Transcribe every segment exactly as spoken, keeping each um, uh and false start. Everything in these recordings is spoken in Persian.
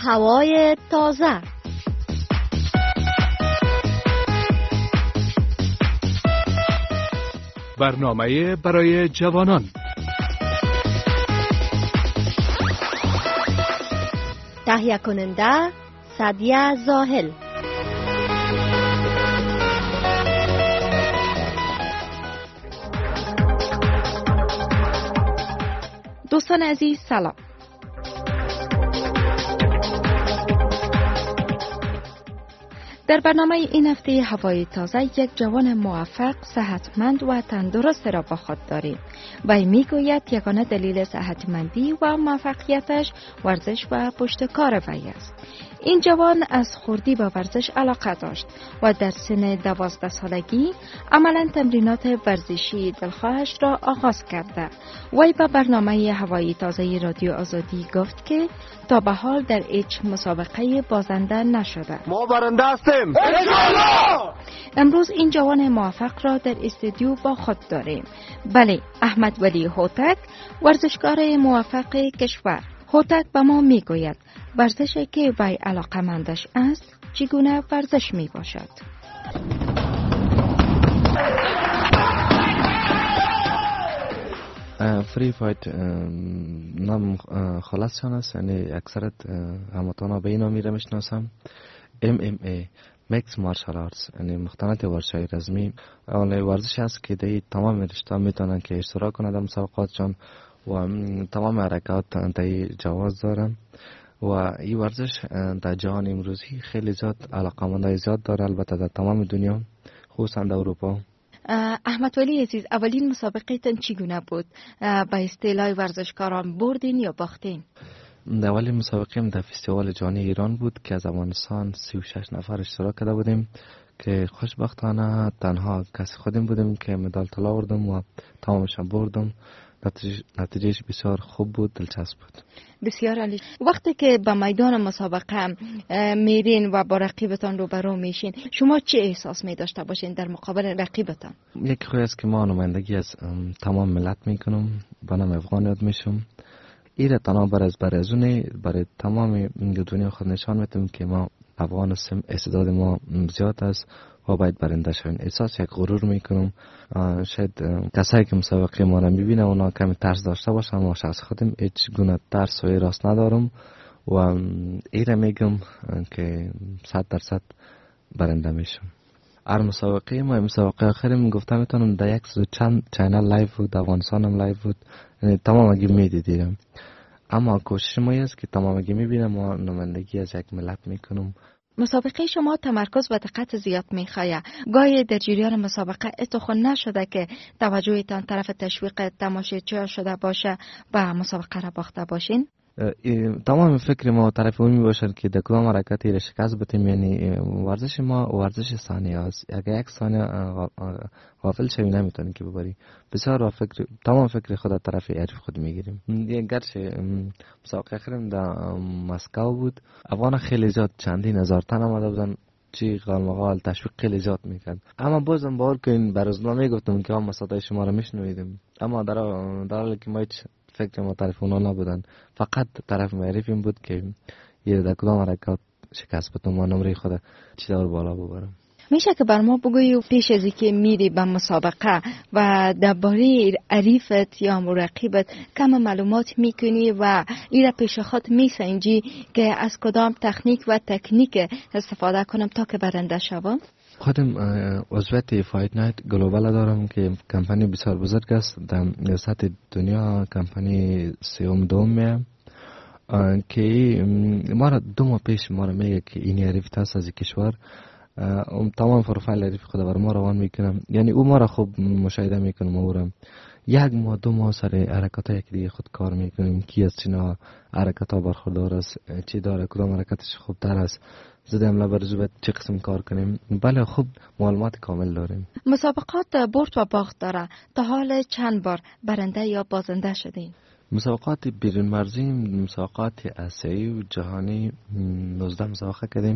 هوای تازه. برنامه برای جوانان. تهیه کننده سعدیه زاهل. دوستان عزیز سلام. در برنامه این هفته هوای تازه یک جوان موفق، صحتمند و تندرست را با خود داریم. وی میگوید یگانه دلیل صحتمندی و موفقیتش ورزش و پشتکار وی است. این جوان از خردی به ورزش علاقه داشت و در سن دوازده سالگی عملا تمرینات ورزشی دلخواهش را آغاز کرده. وی به برنامه هوای تازه رادیو آزادی گفت که تا به حال در هیچ مسابقه بازنده نشده. ما برنده هستیم انشالله. امروز این جوان موفق را در استودیو با خود داریم. بله، احمد ولی هوتک، ورزشکار موفق کشور. هوتک به ما میگوید ورزشی که وی علاقه‌مندش است چگونه ورزش می باشد. فری فایت نام خلاصشان است، یعنی اکثرت هموطانا به این نام را میشناسم. ام ام ای میکس مارشال آرتس، یعنی مختلط ورزش‌های رزمی. اون ورزش است که در تمام رشته میتونن که اشتراک کنند در مسابقاتشان و تمام حرکات در جواز دارن و این ورزش در جهان امروزی خیلی زیاد علاقه‌مندای زیاد داره، البته در تمام دنیا، خصوصا در اروپا. احمد ولی عزیز، اولین مسابقه تن چگونه بود؟ به اصطلاح ورزشکاران بردین یا باختین؟ اولین مسابقه در فستیوال جهانی ایران بود که از افغانستان سی و شش نفر اشتراک کرده بودیم که خوشبختانه تنها کسی خودم بودیم که مدال طلا آوردم و تمامش بردم. نتیجهش بسیار خوب بود، دلچسب بود. بسیار عالی. وقتی که به میدان مسابقه میرین و با رقیبتان روبرو میشین، شما چه احساس می داشته باشین در مقابل رقیبتان؟ یک خوی است که ما نمایندگی از تمام ملت میکنم، با نام افغان یاد میشم. ایره تنها برای از برای ازونه برای تمام دنیا خود نشان میتونم که ما افغان هستیم، استعداد ما زیاد است و باید برنده شویم. احساس یک غرور میکنم. شاید کسایی که مسابقه ما را میبینه اونا کمی ترس داشته باشن، ما شخص خودم هیچ گونه ترس و راست ندارم و ایره میگم که صد درصد برنده میشم. هر مسابقه ما مسابقه آخری میگفتم میتونم در یک سو چند چینل لایو بود، افغانستان هم لایو بود، یعنی تمام اگه میدیدیم. اما کوشش ما است که تمام اگه میبینم ما نمایندگی از یک ملت میکنم. مسابقه شما تمرکز و دقت زیاد میخواه. گاهی در جریان مسابقه اتخذ نشده که توجهتان طرف تشویق تماشاچی شده باشه و مسابقه را باخته باشین؟ تمام فکر ما طرف اون می باشد که در کدام حرکتی را شکست بدیم. یعنی ورزش ما ورزش ثانیه است. اگر یک ثانیه غافل شوی نمیتونی که ببری. بسیار فکر تمام فکر خود طرف حریف خود میگیریم. گرچه مسابقه آخرم در مسکو بود، افغان خیلی زیاد چندین هزار تن آمده بودن، چی غالمغال تشویق خیلی زیاد میکرد. اما بازم باور کنین برازنا میگفتم که ما صدای شما را میشنویدیم، اما در در حالی که ما هیچ فکر ما طرف اونا نبودن، فقط طرف معرف این بود که یه در کدام حرکات شکست بدم و نمره خود چی دور بالا ببرم. میشه که بر ما بگویی پیش از اینکه میری به مسابقه و درباره حریفت یا رقیبت کم معلومات میکنی و ایره پیش خود میسنجی که از کدام تکنیک و تکنیک استفاده کنم تا که برنده شوم؟ خودم عضویت فایت نایت گلوبال دارم که کمپانی بسیار بزرگ است در سطح دنیا، کمپانی سیوم دوم که ما را دو ماه پیش ما را میگه که این حریف هست از کشور، تمام پروفایل حریف خود بر ما روان میکنم. یعنی او ما را خوب مشاهده میکنم، او را یک ماه دو ماه سر حرکت های دیگه خود کار میکنیم، کی از چینا حرکت ها برخوردار است، چی داره، کدام حرکتش خوب تر است، زده عمله برزو باید چه قسم کار کنیم. بله خوب معلومات کامل داریم. مسابقات برد و باخت داره. تا حال چند بار برنده یا بازنده شدین؟ مسابقات بیرون مرزی، مسابقات آسیایی و جهانی نوزده مسابقه کردیم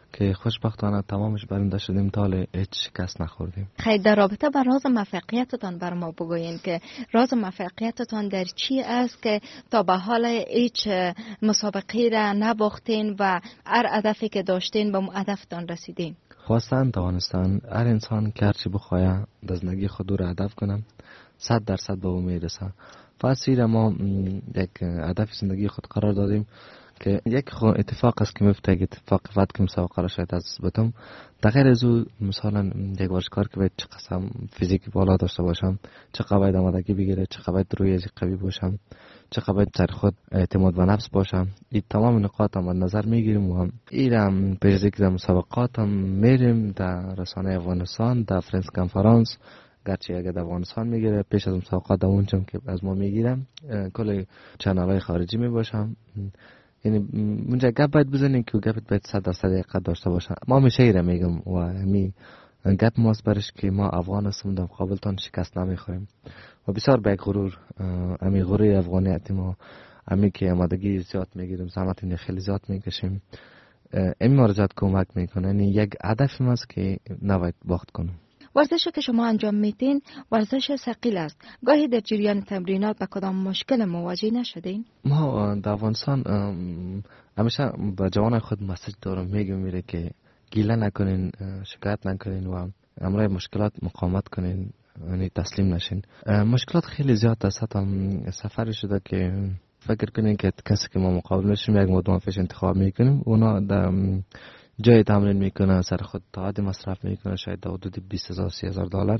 که خوشبختانه تمامش برنده شدیم تا حال هیچ شکست نخوردیم. خیلی در رابطه با راز موفقیتتان بر ما بگوین که راز موفقیتتان در چی است که تا به حال هیچ مسابقه را نباختین و هر هدفی که داشتین به هدفتان رسیدین؟ خواستن توانستن هر انسان که هرچی بخواه در زندگی خود رو هدف کنم صد درصد به او میرسه. فاسیر ما یک هدف زندگی خود قرار دادیم که یک اتفاق است که میفته، یک اتفاق وقت که مسابقه را شاید از بتم در غیر از او مثلا یک ورزشکار که باید چه قسم فیزیکی بالا داشته باشم، چه باید آمادگی بگیره، چه باید روی از قوی باشم، چه باید سر خود اعتماد به نفس باشم، این تمام نقاط هم نظر میگیریم و ایرم پیش از اینکه در مسابقات هم میریم در رسانه افغانستان در فرنس کنفرانس، گرچه اگه در افغانستان میگیره پیش از مسابقات در اونجا که از ما میگیرم کل چنل‌های خارجی میباشم. یعنی اونجا گپ باید بزنیم که گپت باید صد درصد دقت داشته باشه. ما همیشه ایره میگم و همی گپ ماست برش که ما افغان هستیم در مقابلتان شکست نمیخوریم و بسیار به غرور همی غرور افغانیت ما همی که آمادگی زیاد میگیریم، زحمت خیلی زیاد میکشیم، این ما را زیاد کمک میکنه. یعنی یک هدف ماست که نباید باخت کنیم. ورزشی که شما انجام میدین ورزش ثقیل است. گاهی در جریان تمرینات با کدام مشکل مواجه نشدین؟ ما در افغانستان همیشه با جوانای خود مسیج دارم، میگم میره که گیله نکنین، شکایت نکنین و امروز مشکلات مقاومت کنین، یعنی تسلیم نشین. مشکلات خیلی زیاد است. هم سفر شده که فکر کنین که کسی که ما مقابل میشیم یک مدام فیش انتخاب میکنیم، اونا در جای تمرین میکنه سر خود تعهد مصرف میکنه شاید در حدود بیست هزار سی هزار دلار،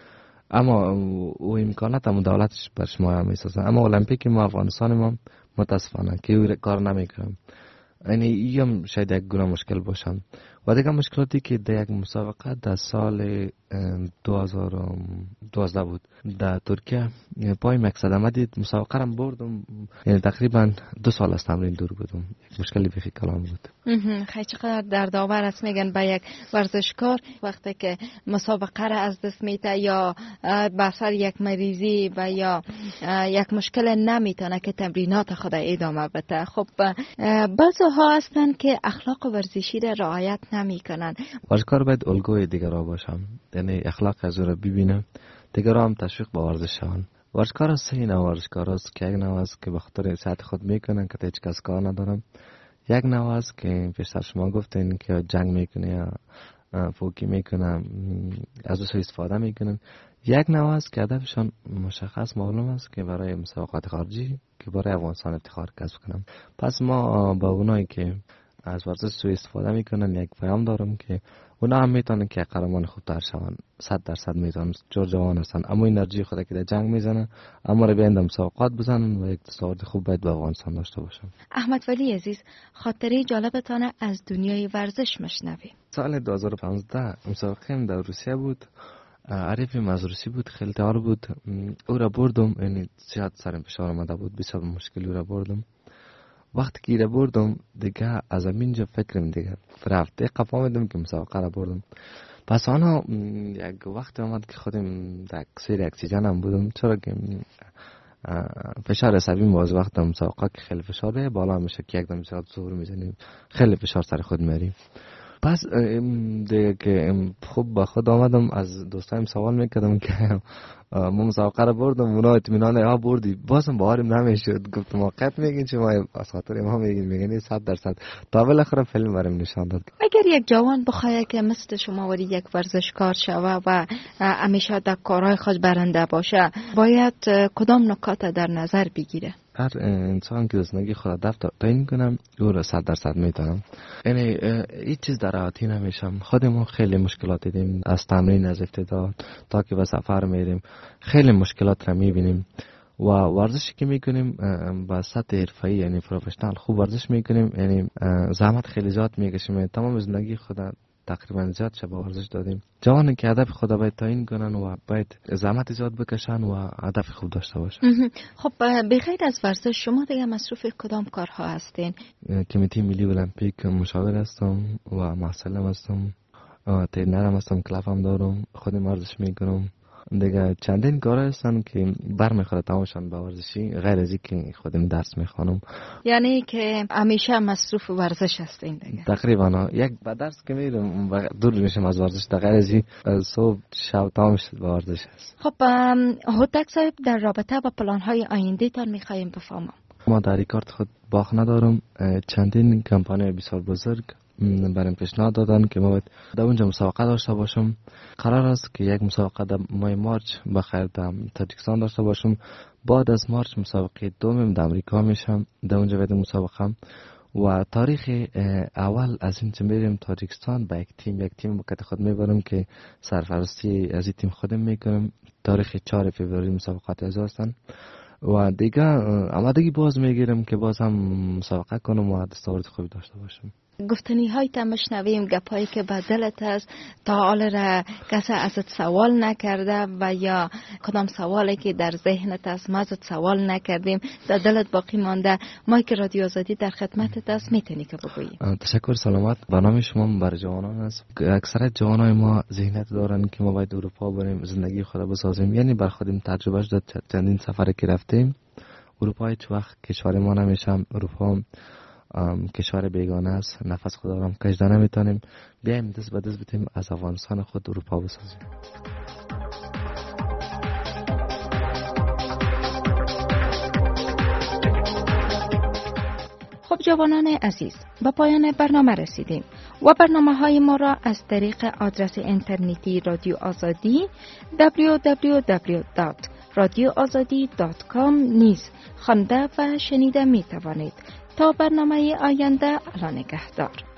اما او امکانات هم دولتش بر شما هم میسازه. اما المپیک ما افغانستان ما متاسفانه که او کار نمیکنم، یعنی این شاید یک گونه مشکل باشم. و دیگه مشکلاتی که در یک مسابقه در سال دو هزار و دوازده بود در ترکیه پای مقصد آمدید مسابقه را بردم، یعنی تقریبا دو سال از تمرین دور بودم. یک مشکلی بخی کلام بود. خیلی چقدر دردآور است میگن با یک ورزشکار وقتی که مسابقه را از دست میده یا به سر یک مریضی و یا یک مشکل نمیتونه که تمرینات خود ادامه بده. خب بعضی‌ها هستن که اخلاق ورزشی را رعایت نمیکنن. ورزشکار باید الگوی دیگران باشم، یعنی اخلاق از او را ببینه، دیگران هم تشویق به ورزش شوند. ورزشکار است سه نوع ورزشکار است که یک نوع است که به خاطر صحت خود میکنن که هیچ کس کار ندارم، یک نوع است که پیشتر شما گفتین که جنگ میکنه یا فوکی میکنه از او استفاده میکنن، یک نوع است که هدفشان مشخص معلوم است که برای مسابقات خارجی که برای افغانستان افتخار کسب کنم. پس ما با اونایی که از ورزش سوء استفاده میکنن یک پیام دارم که اونا هم میتونن که قهرمان خوبتر شون، صد درصد میتونن، جور جوان هستن، اما انرژی خود که در جنگ میزنن اما رو بیاین مسابقات بزنن و یک تصاعد خوب باید به افغانستان داشته باشن. احمد ولی عزیز، خاطره جالبتان از دنیای ورزش مشنویم. سال دو هزار و پانزده مسابقه در روسیه بود، عریفیم از روسی بود، خیلی تیار بود، او را بردم، یعنی زیاد سرم فشار آمده بود، بسیار مشکلی او را بردم. وقتی که را بردم دیگه از همینجا فکرم دیگه فرفت دیگه فهمیدم که مسابقه را بردم. پس آنها یک وقت آمد که خودم در اکسیر اکسیژن هم بودم، چرا که فشار عصبی باز وقت مسابقه که خیلی فشاره بالا میشه که یک دم زیاد زور میزنیم، خیلی فشار سر خود میاریم. پس دیگه که خوب با خود آمدم از دوستایم سوال میکردم که ما مسابقه را بردم، اونا اطمینان ها بردی، بازم باورم نمیشد. گفتم واقعیت میگین چه ما از خاطر ما میگین؟ میگین صد درصد. تا بالاخره فیلم برام نشان داد. اگر یک جوان بخواد که مثل شما ولی یک ورزشکار شوه و همیشه در کارهای خود برنده باشه، باید کدام نکات در نظر بگیره؟ هر انسان که زندگی خود هدف تعیین کنم او را صد درصد میتونم. یعنی هیچ چیز در راحتی نمیشم. خود ما خیلی مشکلات دیدیم، از تمرین از ابتدا تا که به سفر میریم خیلی مشکلات را میبینیم و ورزشی که میکنیم با سطح حرفه‌ای یعنی پروفشنال خوب ورزش میکنیم، یعنی زحمت خیلی زیاد میکشیم. تمام زندگی خود تقریبا زیاد شب ورزش دادیم. جوانی که هدف خود باید تعیین کنن و باید زحمت زیاد بکشن و هدف خوب داشته باشن. خب بغیر از ورزش شما دیگه مصروف کدام کارها هستین؟ کمیته ملی المپیک مشاور هستم و محصلم هستم، ترینرم هستم، کلاف هم دارم، خودم ورزش میکنم دیگه چندین کارا هستن که برمیخوره تمامشان به ورزشی، غیر از اینکه خودم درس میخوانم. یعنی که همیشه مصروف ورزش هستین دیگه؟ تقریبا یک به درس که میرم و دور میشم از ورزش. غیر از این صبح شب تمامش به ورزش هست. خب هوتک صاحب در رابطه با پلان های آینده تان میخوایم بفهمم. ما در این کارت خود باخ ندارم. چندین کمپانی بسیار بزرگ برام پیشنهاد دادن که ما باید در اونجا مسابقه داشته باشم. قرار است که یک مسابقه در ماه مارچ بخیر در تاجیکستان داشته باشم. بعد از مارچ مسابقه دومم در امریکا میشم، در اونجا باید مسابقه. و تاریخ اول از این چه میریم تاجیکستان با یک تیم یک تیم بکت خود میبرم که سرپرستی از این تیم خودم میکنم. تاریخ چهارم فوریه مسابقات از هستن و دیگه آمادگی باز میگیرم که باز هم مسابقه کنم و دستاورد خوبی داشته باشم. گفتنی های تا مشنویم، گپایی که به دلت است تا حال را کسی ازت سوال نکرده و یا کدام سوالی که در ذهنت است ما ازت سوال نکردیم در دلت باقی مانده، ما که رادیو آزادی در خدمتت است میتونی که بگویی. تشکر. سلامت. برنامه شما برای جوانان است. اکثر جوانای ما ذهنیت دارن که ما باید اروپا بریم زندگی خود بسازیم. یعنی بر خودم تجربهش داد. چندین سفر که رفتیم اروپا هیچ وقت کشور ما نمیشم. اروپا کشور بیگانه است. نفس خود آرام کشیده نمیتونیم. بیایم دست به دست بتیم از افغانستان خود اروپا بسازیم. خب جوانان عزیز، به پایان برنامه رسیدیم و برنامه های ما را از طریق آدرس اینترنتی رادیو آزادی دبلیو دبلیو دبلیو دات رادیو آزادی دات کام نیز خوانده و شنیده می توانید. تا برنامه آینده، الله نگهدار.